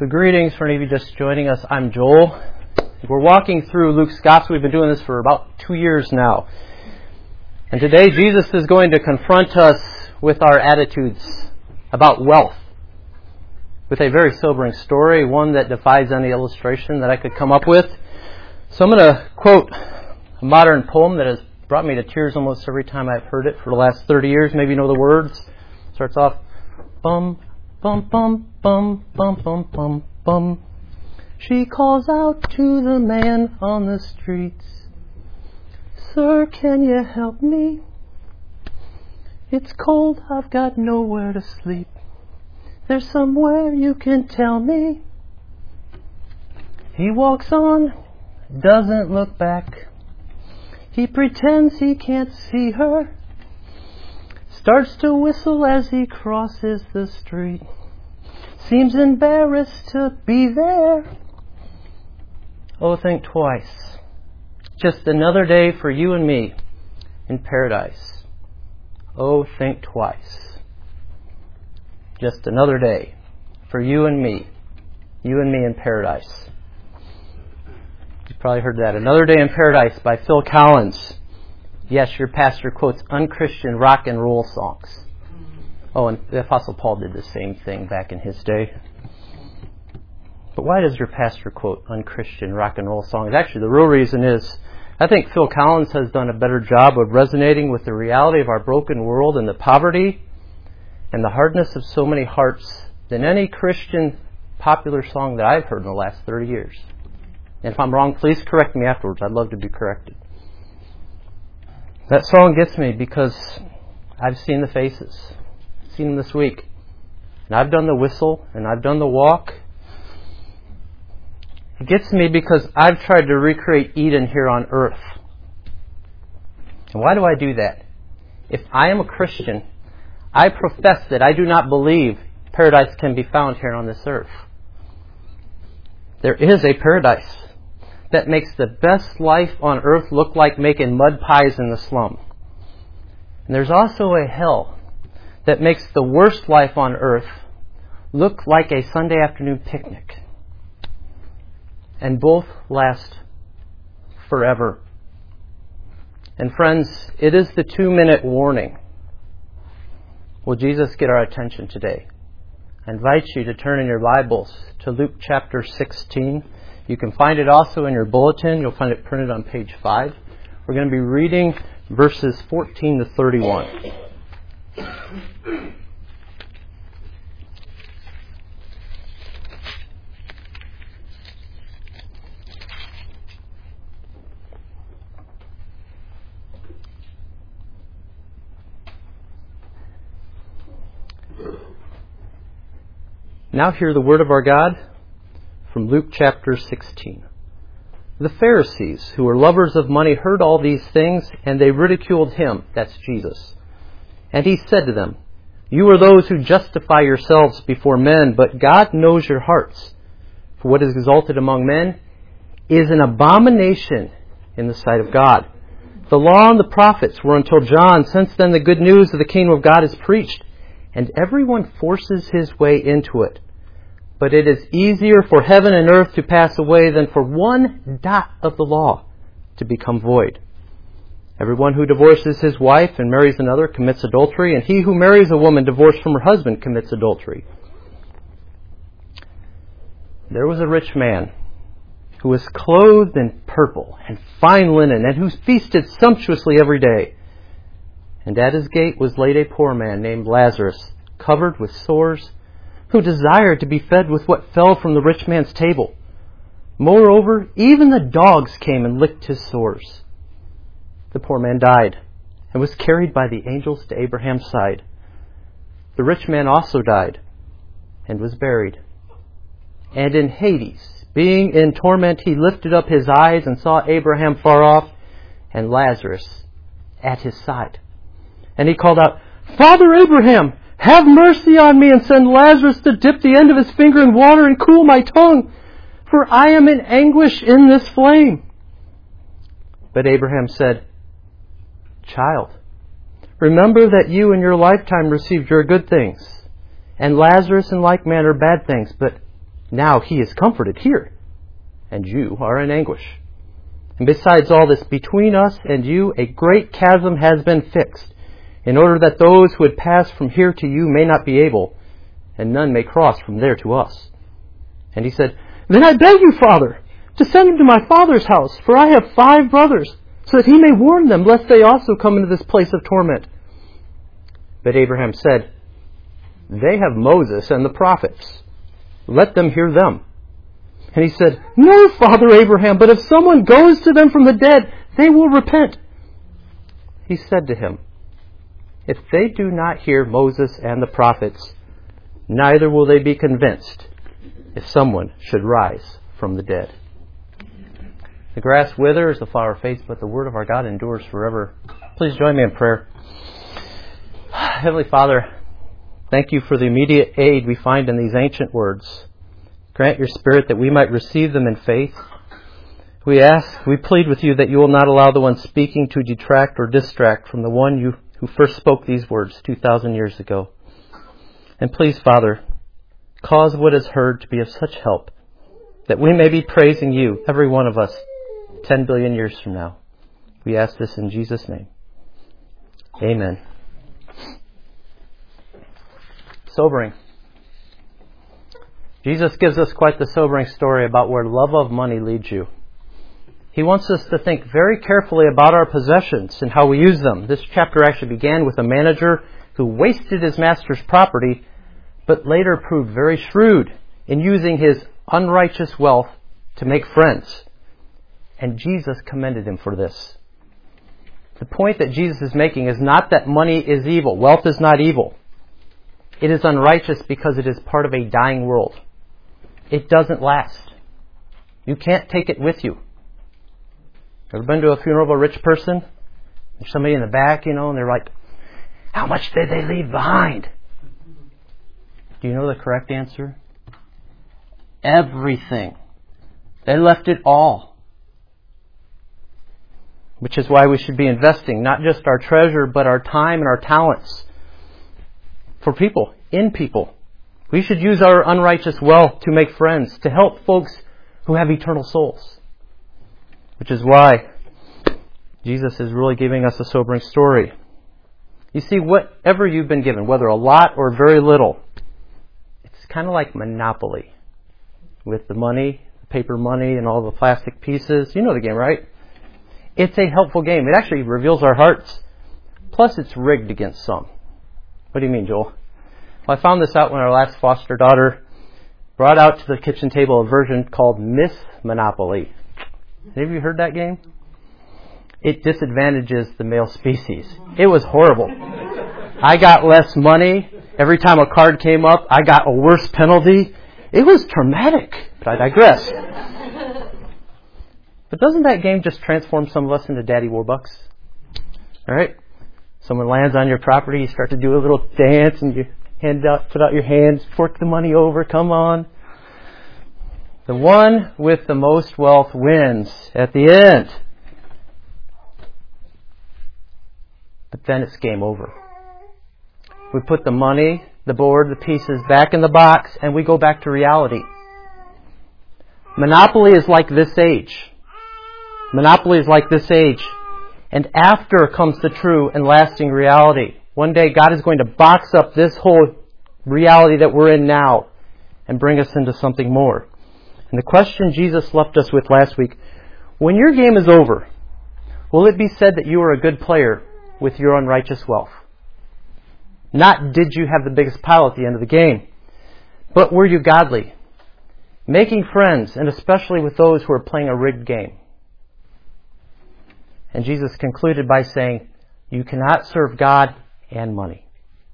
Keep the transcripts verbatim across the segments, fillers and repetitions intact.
So greetings for any of you just joining us. I'm Joel. We're walking through Luke's Gospel. We've been doing this for about two years now. And today Jesus is going to confront us with our attitudes about wealth with a very sobering story, one that defies any illustration that I could come up with. So I'm going to quote a modern poem that has brought me to tears almost every time I've heard it for the last thirty years. Maybe you know the words. It starts off, bum, bum, bum, bum, bum, bum, bum, bum. She calls out to the man on the streets, "Sir, can you help me? It's cold, I've got nowhere to sleep. There's somewhere you can tell me." He walks on, doesn't look back. He pretends he can't see her, starts to whistle as he crosses the street, seems embarrassed to be there. Oh, think twice. Just another day for you and me in paradise. Oh, think twice. Just another day for you and me, you and me in paradise. You've probably heard that. Another Day in Paradise by Phil Collins. Yes, your pastor quotes unchristian rock and roll songs. Oh, and the Apostle Paul did the same thing back in his day. But why does your pastor quote unchristian rock and roll songs? Actually, the real reason is I think Phil Collins has done a better job of resonating with the reality of our broken world and the poverty and the hardness of so many hearts than any Christian popular song that I've heard in the last thirty years. And if I'm wrong, please correct me afterwards. I'd love to be corrected. That song gets me because I've seen the faces. I've seen them this week. And I've done the whistle and I've done the walk. It gets me because I've tried to recreate Eden here on earth. And why do I do that? If I am a Christian, I profess that I do not believe paradise can be found here on this earth. There is a paradise that makes the best life on earth look like making mud pies in the slum. And there's also a hell that makes the worst life on earth look like a Sunday afternoon picnic. And both last forever. And friends, it is the two-minute warning. Will Jesus get our attention today? I invite you to turn in your Bibles to Luke chapter sixteen. You can find it also in your bulletin. You'll find it printed on page five. We're going to be reading verses fourteen to thirty-one. Now hear the word of our God from Luke chapter sixteen. The Pharisees, who were lovers of money, heard all these things, and they ridiculed him, that's Jesus. And he said to them, "You are those who justify yourselves before men, but God knows your hearts. For what is exalted among men is an abomination in the sight of God. The law and the prophets were until John. Since then the good news of the kingdom of God is preached, and everyone forces his way into it. But it is easier for heaven and earth to pass away than for one dot of the law to become void. Everyone who divorces his wife and marries another commits adultery, and he who marries a woman divorced from her husband commits adultery. There was a rich man who was clothed in purple and fine linen, and who feasted sumptuously every day. And at his gate was laid a poor man named Lazarus, covered with sores, who desired to be fed with what fell from the rich man's table. Moreover, even the dogs came and licked his sores. The poor man died and was carried by the angels to Abraham's side. The rich man also died and was buried. And in Hades, being in torment, he lifted up his eyes and saw Abraham far off and Lazarus at his side. And he called out, "Father Abraham, have mercy on me and send Lazarus to dip the end of his finger in water and cool my tongue, for I am in anguish in this flame." But Abraham said, "Child, remember that you in your lifetime received your good things, and Lazarus in like manner bad things, but Now he is comforted here, and you are in anguish. And besides all this, between us and you a great chasm has been fixed, in order that those who would pass from here to you may not be able, and none may cross from there to us. And he said, Then I beg you, Father, to send him to my father's house, for I have five brothers, so that he may warn them, lest they also come into this place of torment. But Abraham said, They have Moses and the prophets. Let them hear them. And he said, No, Father Abraham, but if someone goes to them from the dead, they will repent. He said to him, If they do not hear Moses and the prophets, neither will they be convinced if someone should rise from the dead. The grass withers, the flower fades, but the word of our God endures forever. Please join me in prayer. Heavenly Father, thank you for the immediate aid we find in these ancient words. Grant your Spirit that we might receive them in faith. We ask, we plead with you that you will not allow the one speaking to detract or distract from the one you who first spoke these words two thousand years ago. And please, Father, cause what is heard to be of such help that we may be praising you, every one of us, ten billion years from now. We ask this in Jesus' name. Amen. Sobering. Jesus gives us quite the sobering story about where love of money leads you. He wants us to think very carefully about our possessions and how we use them. This chapter actually began with a manager who wasted his master's property, but later proved very shrewd in using his unrighteous wealth to make friends. And Jesus commended him for this. The point that Jesus is making is not that money is evil. Wealth is not evil. It is unrighteous because it is part of a dying world. It doesn't last. You can't take it with you. Ever been to a funeral of a rich person? There's somebody in the back, you know, and they're like, how much did they leave behind? Do you know the correct answer? Everything. They left it all. Which is why we should be investing not just our treasure, but our time and our talents for people, in people. We should use our unrighteous wealth to make friends, to help folks who have eternal souls. Which is why Jesus is really giving us a sobering story. You see, whatever you've been given, whether a lot or very little, it's kind of like Monopoly. With the money, the paper money, and all the plastic pieces. You know the game, right? It's a helpful game. It actually reveals our hearts. Plus, it's rigged against some. What do you mean, Joel? Well, I found this out when our last foster daughter brought out to the kitchen table a version called Miss Monopoly. Have you heard that game? It disadvantages the male species. It was horrible. I got less money. Every time a card came up, I got a worse penalty. It was traumatic, but I digress. But doesn't that game just transform some of us into Daddy Warbucks? All right? Someone lands on your property, you start to do a little dance, and you hand out, put out your hands, fork the money over, come on. The one with the most wealth wins at the end. But then it's game over. We put the money, the board, the pieces back in the box, and we go back to reality. Monopoly is like this age. Monopoly is like this age. And after comes the true and lasting reality. One day God is going to box up this whole reality that we're in now and bring us into something more. And the question Jesus left us with last week, when your game is over, will it be said that you were a good player with your unrighteous wealth? Not did you have the biggest pile at the end of the game, but were you godly? Making friends, and especially with those who are playing a rigged game. And Jesus concluded by saying, you cannot serve God and money.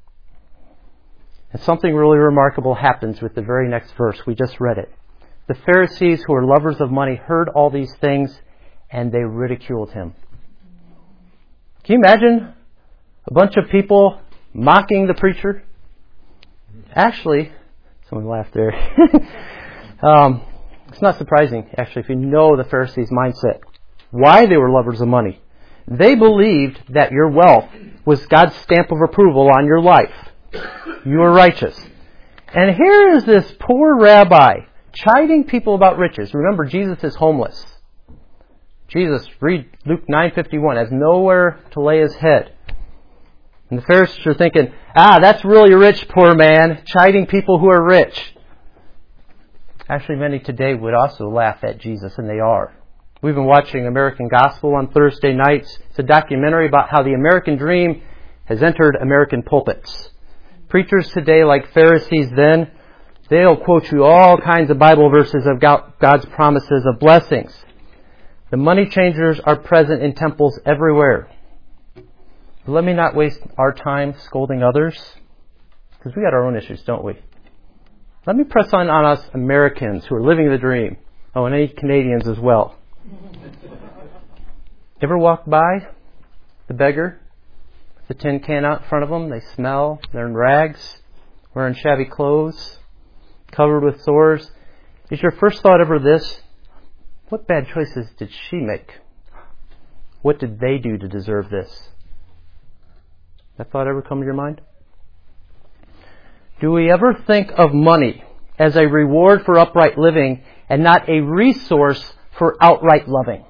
And something really remarkable happens with the very next verse. We just read it. The Pharisees, who were lovers of money, heard all these things, and they ridiculed him. Can you imagine a bunch of people mocking the preacher? Actually, someone laughed there. um, it's not surprising, actually, if you know the Pharisees' mindset. Why they were lovers of money. They believed that your wealth was God's stamp of approval on your life. You were righteous. And here is this poor rabbi, chiding people about riches. Remember, Jesus is homeless. Jesus, read Luke nine fifty-one, has nowhere to lay his head. And the Pharisees are thinking, ah, that's really rich, poor man, chiding people who are rich. Actually, many today would also laugh at Jesus, and they are. We've been watching American Gospel on Thursday nights. It's a documentary about how the American dream has entered American pulpits. Preachers today, like Pharisees then, they'll quote you all kinds of Bible verses of God's promises of blessings. The money changers are present in temples everywhere. But let me not waste our time scolding others, because we got our own issues, don't we? Let me press on on us Americans who are living the dream. Oh, and any Canadians as well. Ever walked by the beggar, the tin can out in front of them? They smell, they're in rags, wearing shabby clothes, covered with sores. Is your first thought ever this? What bad choices did she make? What did they do to deserve this? That thought ever come to your mind? Do we ever think of money as a reward for upright living and not a resource for outright loving?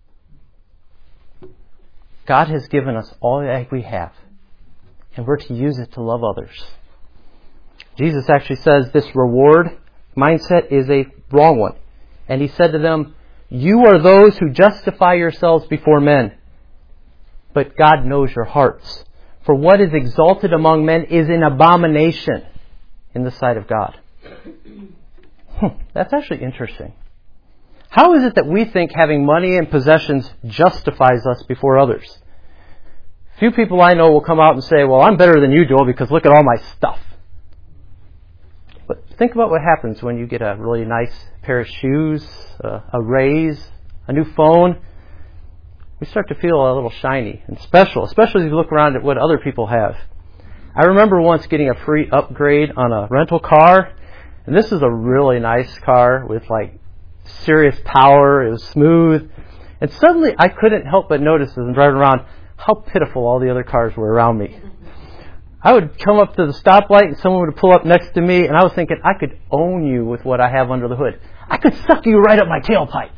God has given us all that we have, and we're to use it to love others. Jesus actually says this reward mindset is a wrong one. And he said to them, you are those who justify yourselves before men, but God knows your hearts. For what is exalted among men is an abomination in the sight of God. Hmm, that's actually interesting. How is it that we think having money and possessions justifies us before others? Few people I know will come out and say, well, I'm better than you, Joel, because look at all my stuff. But think about what happens when you get a really nice pair of shoes, uh, a raise, a new phone. We start to feel a little shiny and special, especially if you look around at what other people have. I remember once getting a free upgrade on a rental car, and this is a really nice car with like serious power. It was smooth. And suddenly I couldn't help but notice as I'm driving around how pitiful all the other cars were around me. I would come up to the stoplight and someone would pull up next to me, and I was thinking, I could own you with what I have under the hood. I could suck you right up my tailpipe.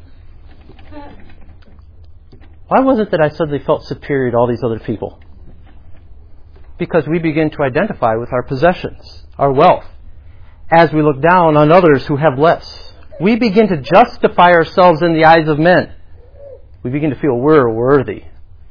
Why was it that I suddenly felt superior to all these other people? Because we begin to identify with our possessions, our wealth, as we look down on others who have less. We begin to justify ourselves in the eyes of men. We begin to feel we're worthy.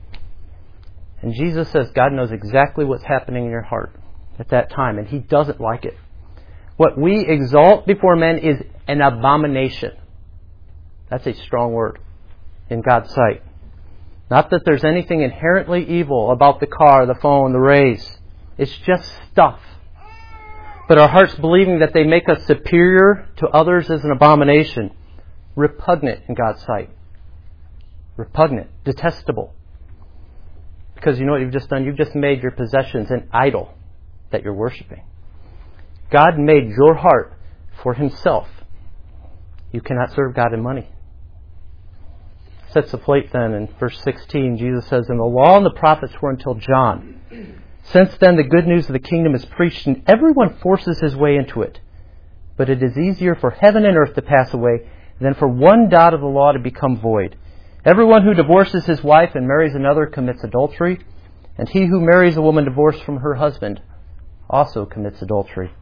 And Jesus says God knows exactly what's happening in your heart at that time, and He doesn't like it. What we exalt before men is an abomination. That's a strong word in God's sight. Not that there's anything inherently evil about the car, the phone, the raise. It's just stuff. But our hearts believing that they make us superior to others is an abomination. Repugnant in God's sight. Repugnant. Detestable. Because you know what you've just done? You've just made your possessions an idol that you're worshiping. God made your heart for Himself. You cannot serve God in money. Sets the plate then in verse sixteen. Jesus says, and the law and the prophets were until John. Since then the good news of the kingdom is preached, and everyone forces his way into it. But it is easier for heaven and earth to pass away than for one dot of the law to become void. Everyone who divorces his wife and marries another commits adultery, and he who marries a woman divorced from her husband also commits adultery.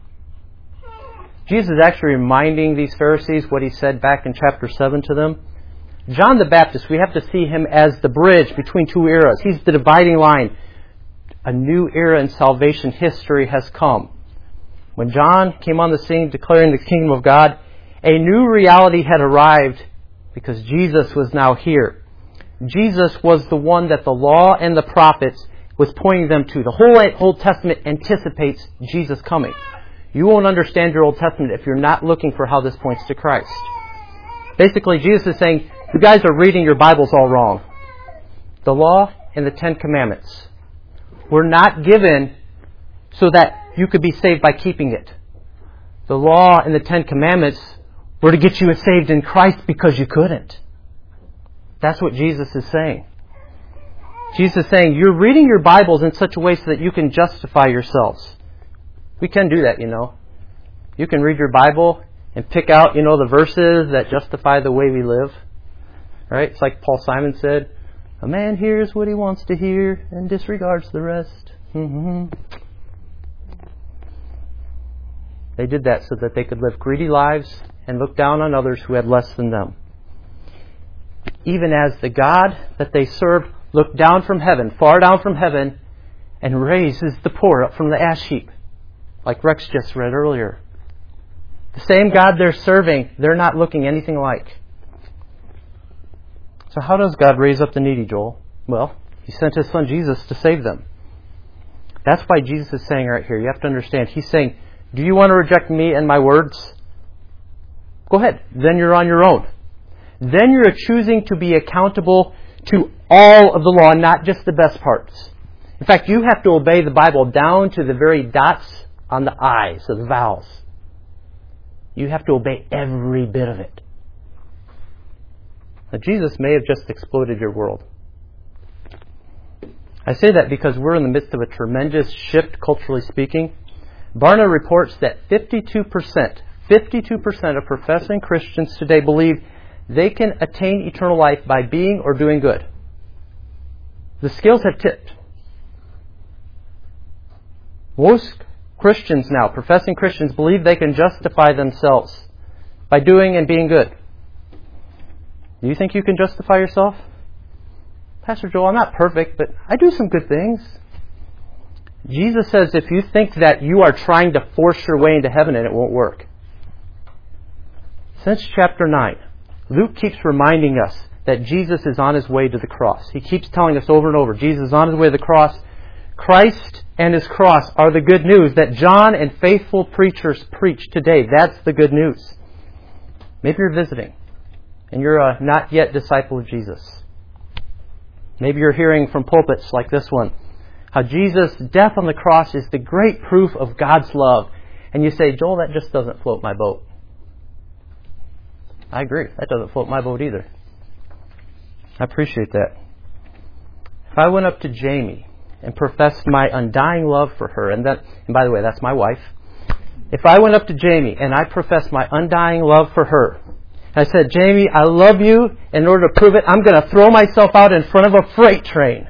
Jesus is actually reminding these Pharisees what He said back in chapter seven to them. John the Baptist, we have to see him as the bridge between two eras. He's the dividing line. A new era in salvation history has come. When John came on the scene declaring the kingdom of God, a new reality had arrived because Jesus was now here. Jesus was the one that the law and the prophets was pointing them to. The whole Old Testament anticipates Jesus coming. You won't understand your Old Testament if you're not looking for how this points to Christ. Basically, Jesus is saying, you guys are reading your Bibles all wrong. The law and the Ten Commandments were not given so that you could be saved by keeping it. The law and the Ten Commandments were to get you saved in Christ because you couldn't. That's what Jesus is saying. Jesus is saying, you're reading your Bibles in such a way so that you can justify yourselves. We can do that, you know. You can read your Bible and pick out, you know, the verses that justify the way we live. Right? It's like Paul Simon said, a man hears what he wants to hear and disregards the rest. Mm-hmm. They did that so that they could live greedy lives and look down on others who had less than them. Even as the God that they served looked down from heaven, far down from heaven, and raises the poor up from the ash heap, like Rex just read earlier. The same God they're serving, they're not looking anything like. So how does God raise up the needy, Joel? Well, He sent His Son Jesus to save them. That's why Jesus is saying right here, you have to understand, He's saying, do you want to reject me and my words? Go ahead. Then you're on your own. Then you're choosing to be accountable to all of the law, not just the best parts. In fact, you have to obey the Bible down to the very dots on the I's, so the vowels. You have to obey every bit of it. Now, Jesus may have just exploded your world. I say that because we're in the midst of a tremendous shift, culturally speaking. Barna reports that fifty-two percent, fifty-two percent of professing Christians today believe they can attain eternal life by being or doing good. The scales have tipped. Most Christians now, professing Christians, believe they can justify themselves by doing and being good. Do you think you can justify yourself? Pastor Joel, I'm not perfect, but I do some good things. Jesus says if you think that you are trying to force your way into heaven and it won't work. Since chapter nine, Luke keeps reminding us that Jesus is on His way to the cross. He keeps telling us over and over, Jesus is on His way to the cross. Christ and His cross are the good news that John and faithful preachers preach today. That's the good news. Maybe you're visiting and you're a not yet disciple of Jesus. Maybe you're hearing from pulpits like this one, how Jesus' death on the cross is the great proof of God's love. And you say, Joel, that just doesn't float my boat. I agree. That doesn't float my boat either. I appreciate that. If I went up to Jamie and professed my undying love for her, and that, and by the way, that's my wife. If I went up to Jamie and I professed my undying love for her, and I said, Jamie, I love you. In order to prove it, I'm going to throw myself out in front of a freight train.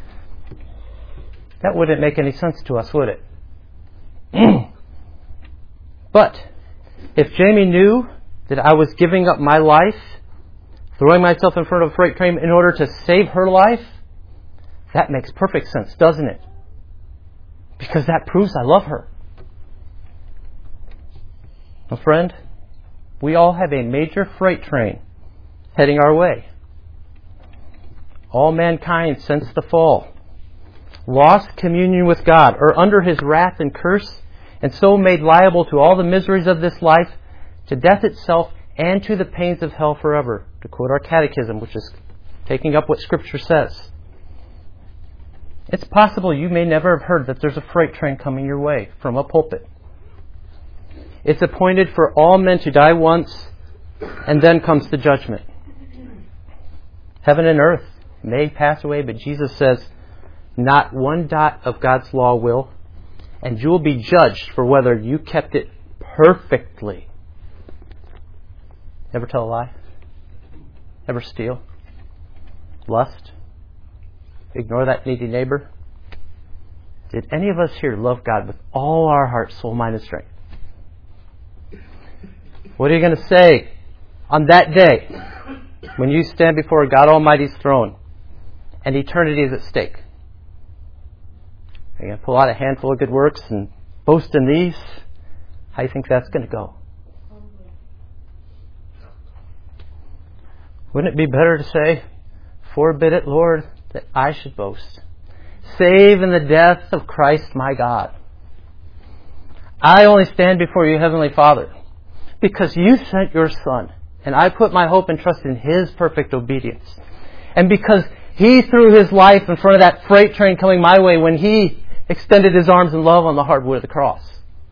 That wouldn't make any sense to us, would it? But if Jamie knew that I was giving up my life, throwing myself in front of a freight train in order to save her life, that makes perfect sense, doesn't it? Because that proves I love her. Well, friend, we all have a major freight train heading our way. All mankind since the fall lost communion with God, or under His wrath and curse, and so made liable to all the miseries of this life, to death itself, and to the pains of hell forever, to quote our catechism, which is taking up what Scripture says. It's possible you may never have heard that there's a freight train coming your way from a pulpit. It's appointed for all men to die once, and then comes the judgment. Heaven and earth may pass away, but Jesus says, not one dot of God's law will, and you will be judged for whether you kept it perfectly. Ever tell a lie? Ever steal? Lust? Ignore that needy neighbor? Did any of us here love God with all our heart, soul, mind, and strength? What are you going to say on that day when you stand before God Almighty's throne and eternity is at stake? Are you going to pull out a handful of good works and boast in these? How do you think that's going to go? Wouldn't it be better to say, forbid it, Lord, that I should boast, save in the death of Christ my God. I only stand before you, Heavenly Father, because you sent your Son, and I put my hope and trust in His perfect obedience. And because He threw His life in front of that freight train coming my way when He extended His arms in love on the hardwood of the cross.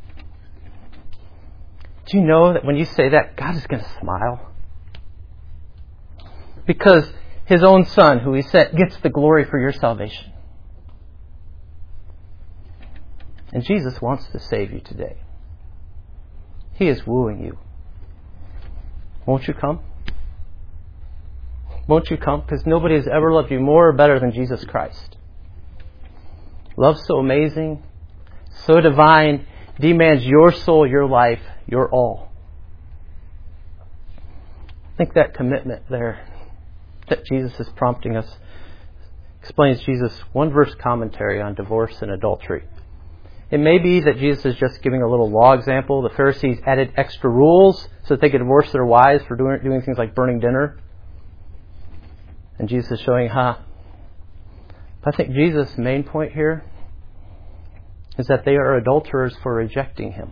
Do you know that when you say that, God is going to smile? Because His own Son, who He sent, gets the glory for your salvation. And Jesus wants to save you today. He is wooing you. Won't you come? Won't you come? Because nobody has ever loved you more or better than Jesus Christ. Love so amazing, so divine, demands your soul, your life, your all. I think that commitment there that Jesus is prompting us explains Jesus' one verse commentary on divorce and adultery. It may be that Jesus is just giving a little law example. The Pharisees added extra rules so that they could divorce their wives for doing, doing things like burning dinner. And Jesus is showing, huh? But I think Jesus' main point here is that they are adulterers for rejecting Him.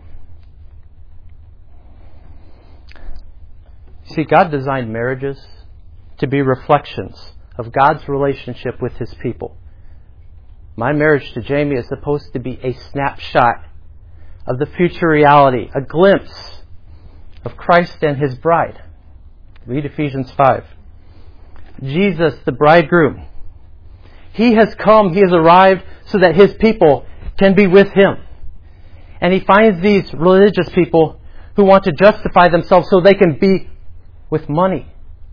See, God designed marriages to be reflections of God's relationship with His people. My marriage to Jamie is supposed to be a snapshot of the future reality, a glimpse of Christ and His bride. Read Ephesians five. Jesus, the bridegroom, He has come, He has arrived so that His people can be with Him. And He finds these religious people who want to justify themselves so they can be with money.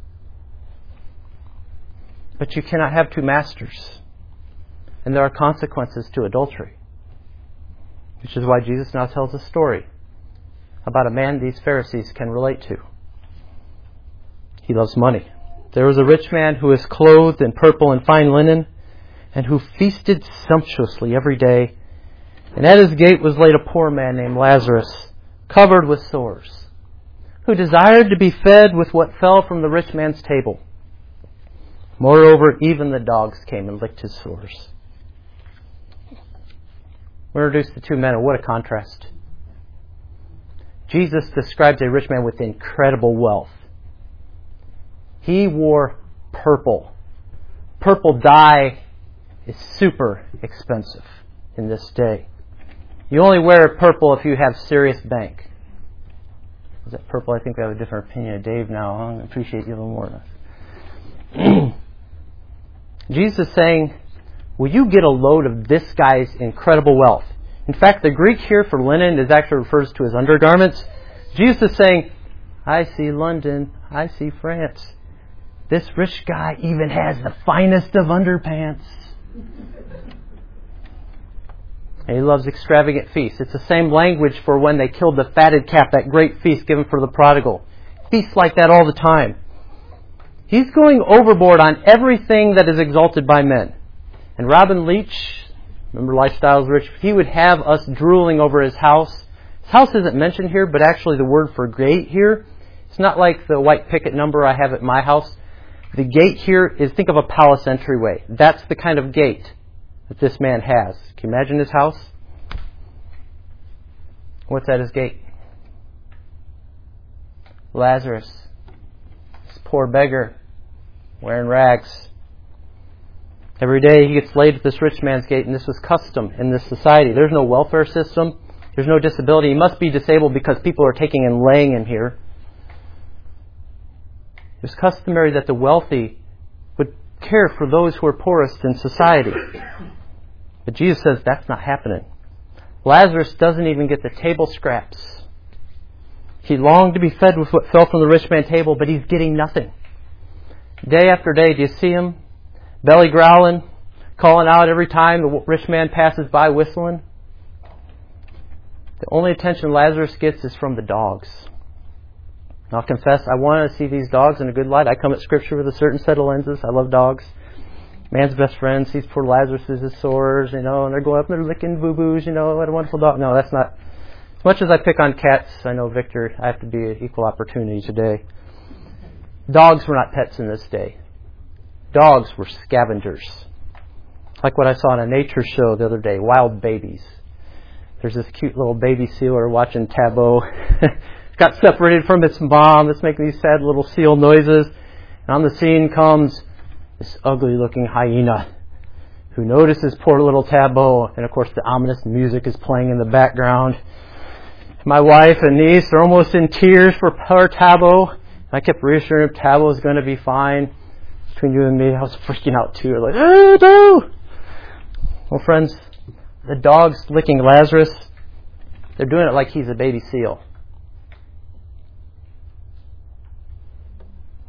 But you cannot have two masters. And there are consequences to adultery. Which is why Jesus now tells a story about a man these Pharisees can relate to. He loves money. There was a rich man who was clothed in purple and fine linen, and who feasted sumptuously every day. And at his gate was laid a poor man named Lazarus, covered with sores, who desired to be fed with what fell from the rich man's table. Moreover, even the dogs came and licked his sores. We're introduced to two men, and what a contrast. Jesus describes a rich man with incredible wealth. He wore purple. Purple dye is super expensive in this day. You only wear purple if you have serious bank. Is that purple? I think I have a different opinion of Dave now. I appreciate you a little more. Jesus is saying, will you get a load of this guy's incredible wealth? In fact, the Greek here for linen is actually refers to as undergarments. Jesus is saying, I see London, I see France. This rich guy even has the finest of underpants. And he loves extravagant feasts. It's the same language for when they killed the fatted calf, that great feast given for the prodigal. Feasts like that all the time. He's going overboard on everything that is exalted by men. And Robin Leach, remember Lifestyles Rich, he would have us drooling over his house. His house isn't mentioned here, but actually the word for gate here, it's not like the white picket number I have at my house. The gate here is, think of a palace entryway. That's the kind of gate that this man has. Can you imagine his house? What's at his gate? Lazarus, this poor beggar, wearing rags. Every day he gets laid at this rich man's gate, and this was custom in this society. There's no welfare system. There's no disability. He must be disabled because people are taking and laying him here. It was customary that the wealthy would care for those who are poorest in society. But Jesus says that's not happening. Lazarus doesn't even get the table scraps. He longed to be fed with what fell from the rich man's table, but he's getting nothing. Day after day, do you see him? Belly growling, calling out every time the rich man passes by, whistling. The only attention Lazarus gets is from the dogs. I'll confess, I want to see these dogs in a good light. I come at Scripture with a certain set of lenses. I love dogs. Man's best friend sees poor Lazarus' sores, you know, and they're going up and they're licking boo-boos, you know, what a wonderful dog. No, that's not. As much as I pick on cats, I know, Victor, I have to be an equal opportunity today. Dogs were not pets in this day. Dogs were scavengers. Like what I saw on a nature show the other day, wild babies. There's this cute little baby sealer watching Tableau. Got separated from its mom. It's making these sad little seal noises. And on the scene comes this ugly looking hyena who notices poor little Tableau. And of course the ominous music is playing in the background. My wife and niece are almost in tears for poor Tableau. I kept reassuring him Tableau is going to be fine. Between you and me, I was freaking out too. Like, oh no! Well, friends, the dogs licking Lazarus, they're doing it like he's a baby seal.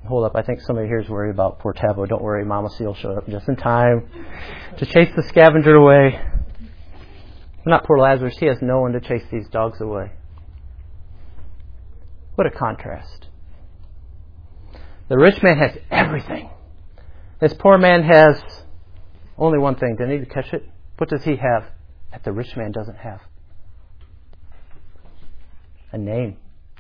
Hold up, I think somebody here is worried about poor Tabo. Don't worry, Mama Seal showed up just in time to chase the scavenger away. Not poor Lazarus, he has no one to chase these dogs away. What a contrast. The rich man has everything. This poor man has only one thing. Do I need to catch it? What does he have that the rich man doesn't have? A name.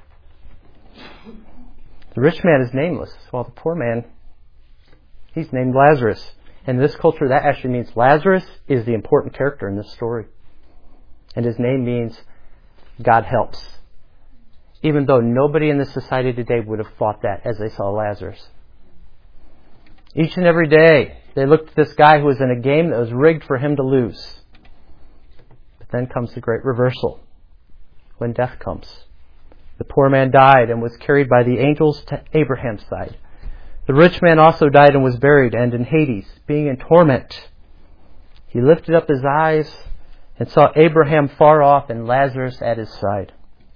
The rich man is nameless, while the poor man, he's named Lazarus. In this culture, that actually means Lazarus is the important character in this story. And his name means God helps. Even though nobody in this society today would have thought that as they saw Lazarus. Each and every day, they looked at this guy who was in a game that was rigged for him to lose. But then comes the great reversal. When death comes. The poor man died and was carried by the angels to Abraham's side. The rich man also died and was buried, and in Hades, being in torment, he lifted up his eyes and saw Abraham far off and Lazarus at his side.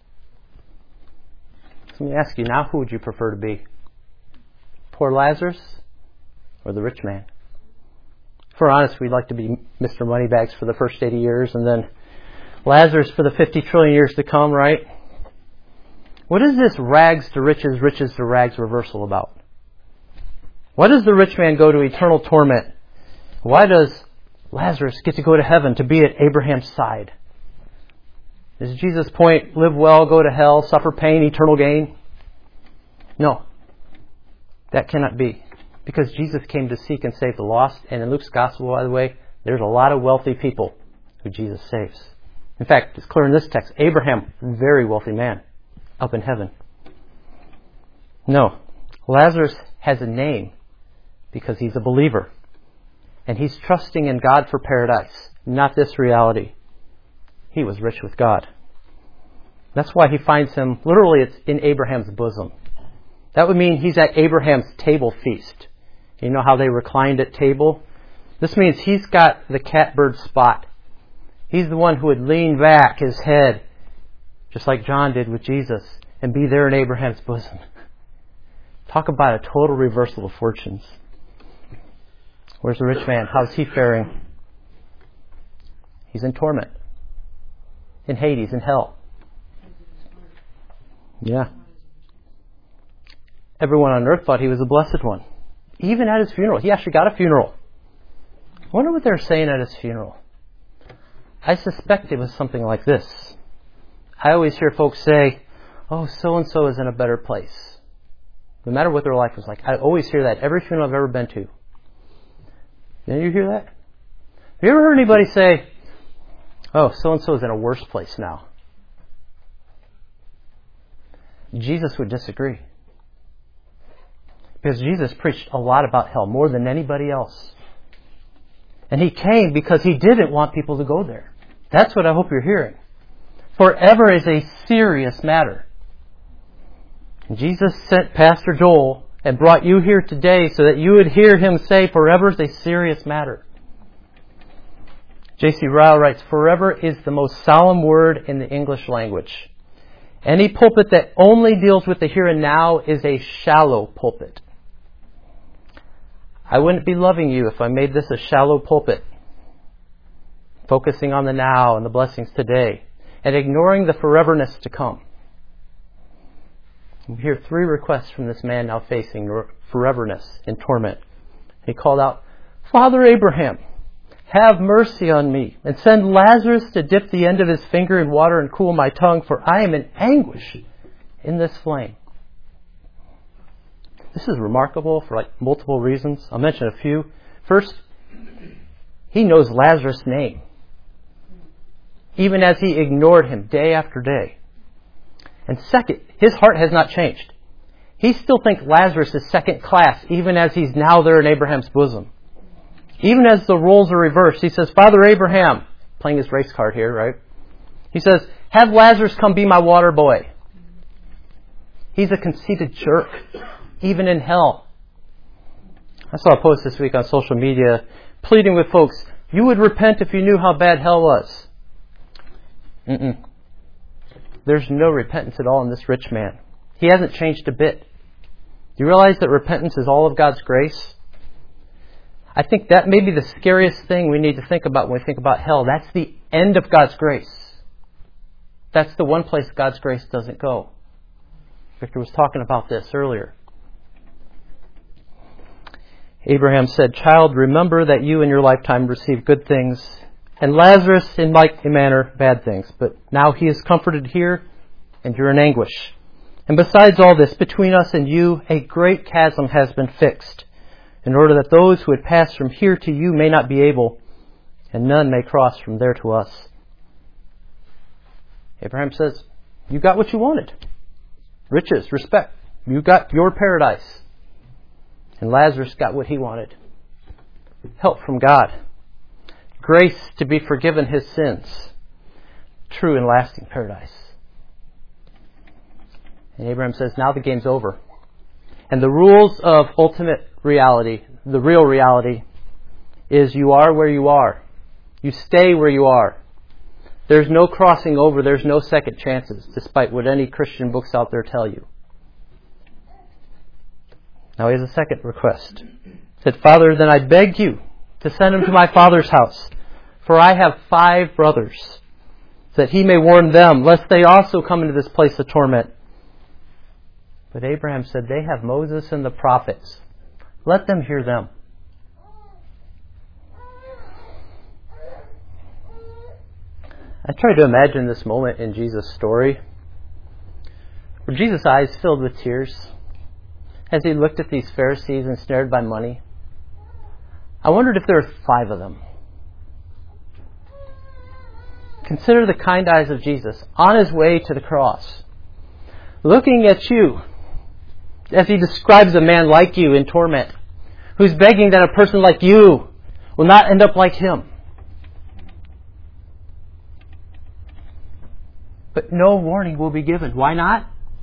So let me ask you now, who would you prefer to be? Poor Lazarus or the rich man? If we're honest, we'd like to be Mister Moneybags for the first eighty years and then Lazarus for the fifty trillion years to come, right? What is this rags to riches, riches to rags reversal about? Why does the rich man go to eternal torment? Why does Lazarus get to go to heaven to be at Abraham's side? Is Jesus' point, live well, go to hell, suffer pain, eternal gain? No. That cannot be. Because Jesus came to seek and save the lost. And in Luke's gospel, by the way, there's a lot of wealthy people who Jesus saves. In fact, it's clear in this text, Abraham, very wealthy man, up in heaven. No. Lazarus has a name because he's a believer. And he's trusting in God for paradise, not this reality. He was rich with God. That's why he finds him, literally it's in Abraham's bosom. That would mean he's at Abraham's table feast. You know how they reclined at table? This means he's got the catbird spot. He's the one who would lean back his head, just like John did with Jesus, and be there in Abraham's bosom. Talk about a total reversal of fortunes. Where's the rich man? How's he faring? He's in torment. In Hades, in hell. Yeah. Everyone on earth thought he was a blessed one. Even at his funeral. He actually got a funeral. I wonder what they're saying at his funeral. I suspect it was something like this. I always hear folks say, oh, so-and-so is in a better place. No matter what their life was like. I always hear that every funeral I've ever been to. Did you hear that? Have you ever heard anybody say, oh, so-and-so is in a worse place now? Jesus would disagree. Because Jesus preached a lot about hell, more than anybody else. And he came because he didn't want people to go there. That's what I hope you're hearing. Forever is a serious matter. Jesus sent Pastor Joel and brought you here today so that you would hear him say forever is a serious matter. J C Ryle writes, forever is the most solemn word in the English language. Any pulpit that only deals with the here and now is a shallow pulpit. I wouldn't be loving you if I made this a shallow pulpit, focusing on the now and the blessings today, and ignoring the foreverness to come. We hear three requests from this man now facing foreverness in torment. He called out, Father Abraham, have mercy on me, and send Lazarus to dip the end of his finger in water and cool my tongue, for I am in anguish in this flame. This is remarkable for like multiple reasons. I'll mention a few. First, he knows Lazarus' name, even as he ignored him day after day. And second, his heart has not changed. He still thinks Lazarus is second class, even as he's now there in Abraham's bosom. Even as the roles are reversed, he says, Father Abraham, playing his race card here, right? He says, have Lazarus come be my water boy. He's a conceited jerk, even in hell. I saw a post this week on social media pleading with folks, you would repent if you knew how bad hell was. Mm-mm. There's no repentance at all in this rich man. He hasn't changed a bit. you realize that repentance is all of God's grace? I think that may be the scariest thing we need to think about when we think about hell. That's the end of God's grace. That's the one place God's grace doesn't go. Victor was talking about this earlier. Abraham said, "Child, remember that you in your lifetime received good things, and Lazarus in like manner bad things. But now he is comforted here, and you're in anguish. And besides all this, between us and you, a great chasm has been fixed, in order that those who would pass from here to you may not be able, and none may cross from there to us." Abraham says, you got what you wanted. Riches, respect. You got your paradise. And Lazarus got what he wanted. Help from God. Grace to be forgiven his sins. True and lasting paradise. And Abraham says, now the game's over. And the rules of ultimate reality, the real reality, is you are where you are. You stay where you are. There's no crossing over. There's no second chances, despite what any Christian books out there tell you. Now he has a second request. He said, "Father, then I beg you to send him to my father's house, for I have five brothers, that he may warn them, lest they also come into this place of torment." But Abraham said, "They have Moses and the prophets. Let them hear them." I try to imagine this moment in Jesus' story, where Jesus' eyes filled with tears as he looked at these Pharisees ensnared by money. I wondered if there were five of them. Consider the kind eyes of Jesus on his way to the cross, looking at you as he describes a man like you in torment, who's begging that a person like you will not end up like him. But no warning will be given. Why not?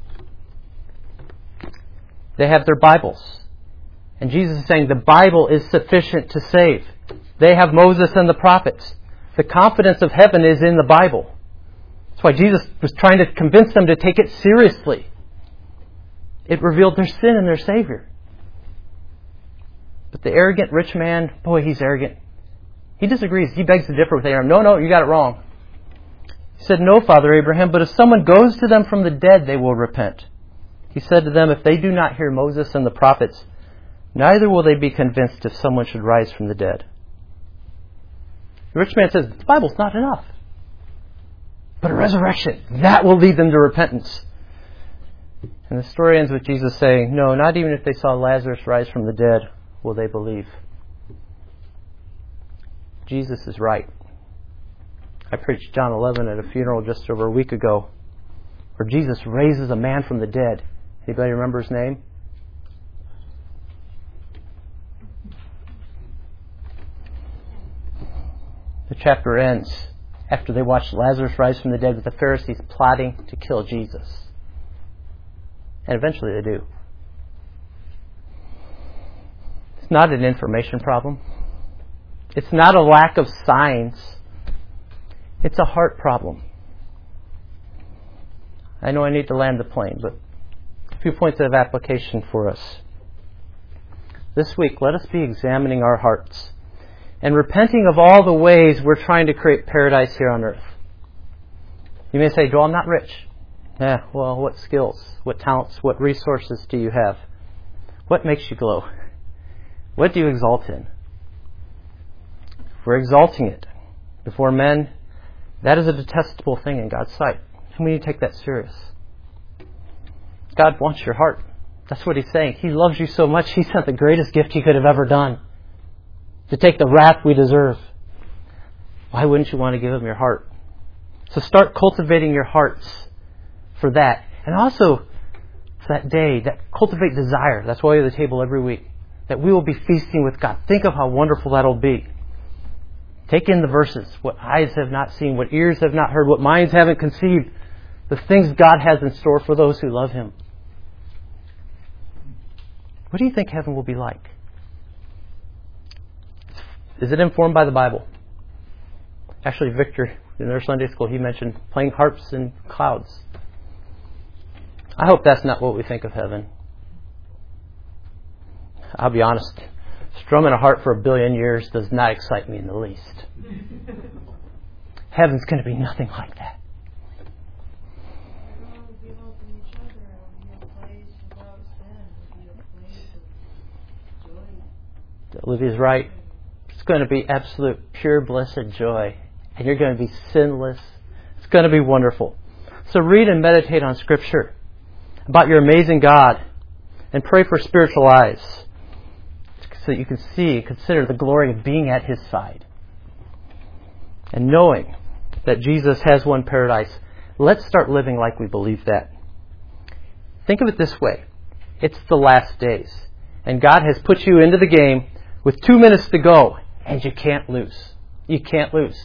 They have their Bibles. And Jesus is saying the Bible is sufficient to save. They have Moses and the prophets. The confidence of heaven is in the Bible. That's why Jesus was trying to convince them to take it seriously. It revealed their sin and their Savior. But the arrogant rich man, boy, he's arrogant. He disagrees. He begs to differ with Abraham. No, no, you got it wrong. He said, "No, Father Abraham, but if someone goes to them from the dead, they will repent." He said to them, "If they do not hear Moses and the prophets, neither will they be convinced if someone should rise from the dead." The rich man says, the Bible's not enough. But a resurrection, that will lead them to repentance. And the story ends with Jesus saying, no, not even if they saw Lazarus rise from the dead will they believe. Jesus is right. I preached John eleven at a funeral just over a week ago, where Jesus raises a man from the dead. Anybody remember his name? The chapter ends after they watch Lazarus rise from the dead with the Pharisees plotting to kill Jesus. And eventually they do. It's not an information problem. It's not a lack of signs. It's a heart problem. I know I need to land the plane, but a few points of application for us. This week, let us be examining our hearts and repenting of all the ways we're trying to create paradise here on earth. You may say, Joel, I'm not rich. Yeah, well, what skills, what talents, what resources do you have? What makes you glow? What do you exalt in? If we're exalting it before men, that is a detestable thing in God's sight. And we need to take that serious. God wants your heart. That's what he's saying. He loves you so much, he sent the greatest gift he could have ever done, to take the wrath we deserve. Why wouldn't you want to give him your heart? So start cultivating your hearts for that. And also for that day, that cultivate desire. That's why we have the table every week. That we will be feasting with God. Think of how wonderful that'll be. Take in the verses. What eyes have not seen, what ears have not heard, what minds haven't conceived. The things God has in store for those who love him. What do you think heaven will be like? Is it informed by the Bible? Actually, Victor, in their Sunday school, he mentioned playing harps in clouds. I hope that's not what we think of heaven. I'll be honest, strumming a harp for a billion years does not excite me in the least. Heaven's going to be nothing like that. Olivia's right. It's going to be absolute, pure, blessed joy. And you're going to be sinless. It's going to be wonderful. So read and meditate on Scripture about your amazing God and pray for spiritual eyes so that you can see and consider the glory of being at His side. And knowing that Jesus has one paradise, let's start living like we believe that. Think of it this way. It's the last days. And God has put you into the game with two minutes to go. And you can't lose. You can't lose.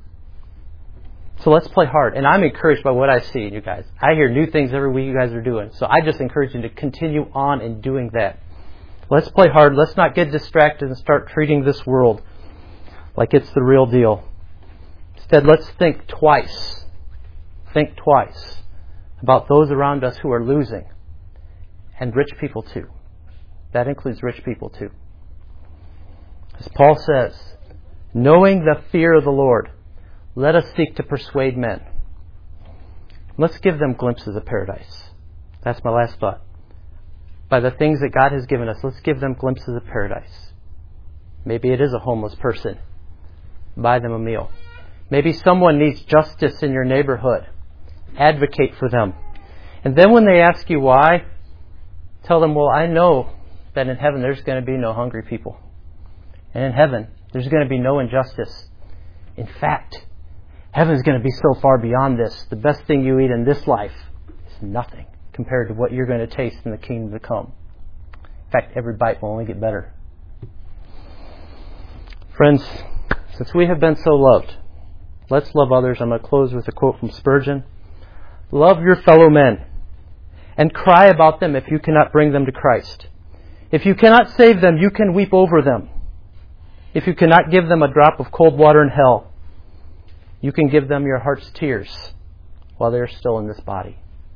So let's play hard. And I'm encouraged by what I see in you guys. I hear new things every week you guys are doing. So I just encourage you to continue on in doing that. Let's play hard. Let's not get distracted and start treating this world like it's the real deal. Instead, let's think twice. Think twice about those around us who are losing. And rich people too. That includes rich people too. As Paul says, knowing the fear of the Lord, let us seek to persuade men. Let's give them glimpses of paradise. That's my last thought. By the things that God has given us, let's give them glimpses of paradise. Maybe it is a homeless person. Buy them a meal. Maybe someone needs justice in your neighborhood. Advocate for them. And then when they ask you why, tell them, well, I know that in heaven there's going to be no hungry people. And in heaven, there's going to be no injustice. In fact, heaven is going to be so far beyond this. The best thing you eat in this life is nothing compared to what you're going to taste in the kingdom to come. In fact, every bite will only get better. Friends, since we have been so loved, let's love others. I'm going to close with a quote from Spurgeon. Love your fellow men and cry about them if you cannot bring them to Christ. If you cannot save them, you can weep over them. If you cannot give them a drop of cold water in hell, you can give them your heart's tears while they are still in this body.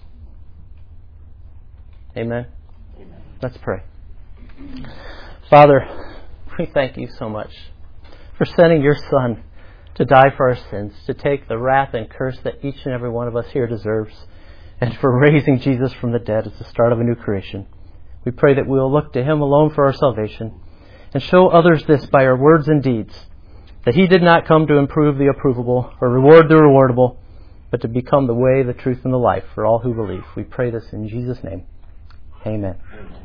Amen? Amen. Let's pray. Father, we thank you so much for sending your Son to die for our sins, to take the wrath and curse that each and every one of us here deserves, and for raising Jesus from the dead as the start of a new creation. We pray that we will look to Him alone for our salvation and show others this by our words and deeds, that He did not come to improve the approvable or reward the rewardable, but to become the way, the truth, and the life for all who believe. We pray this in Jesus' name. Amen.